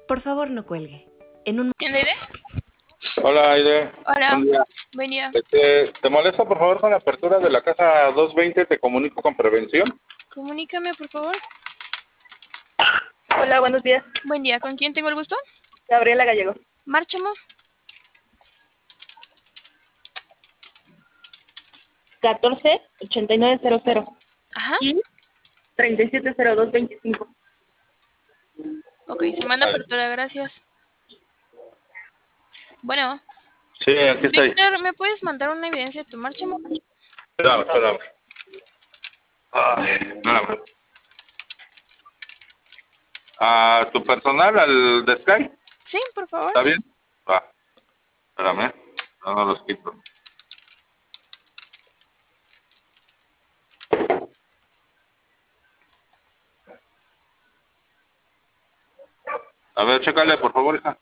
Por favor, no cuelgue. ¿Quién Aide? Hola, Aide. Hola, Buen día. buen día. ¿Te molesta, por favor, con la apertura de la caja 220? Te comunico con prevención. Comunícame, por favor. Hola, buenos días. Buen día, ¿con quién tengo el gusto? Gabriela Gallego. Márchamo. 14-8900 Ajá. y 370225. Ok, se manda apertura, gracias. Bueno, Sí, aquí estoy. Víctor, ¿me puedes mandar una evidencia de tu márchamo? Espérame. Ay, espérame. ¿A tu personal, al de Sky? Sí, por favor. ¿Está bien? Va. Espérame. No los quito. A ver, chécale, por favor, hija.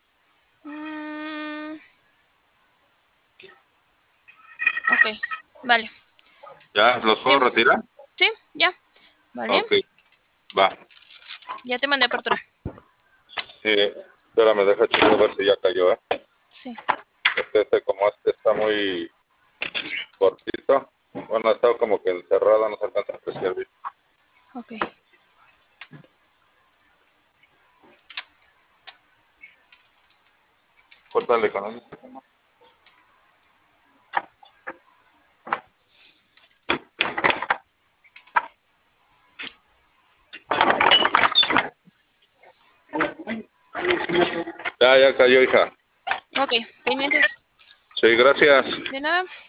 Ok, vale. ¿Ya los puedo retirar? Sí, ya. Vale. Ok. Va. Ya te mandé apertura. Sí. Espérame, deja checar a ver si ya cayó, ¿eh? Sí. Como está muy cortito. Bueno, está como que encerrado, no se alcanza a apreciar bien. Ok. Córtale con él. Ya cayó, hija. Ok, pendientes. Sí, gracias. De nada.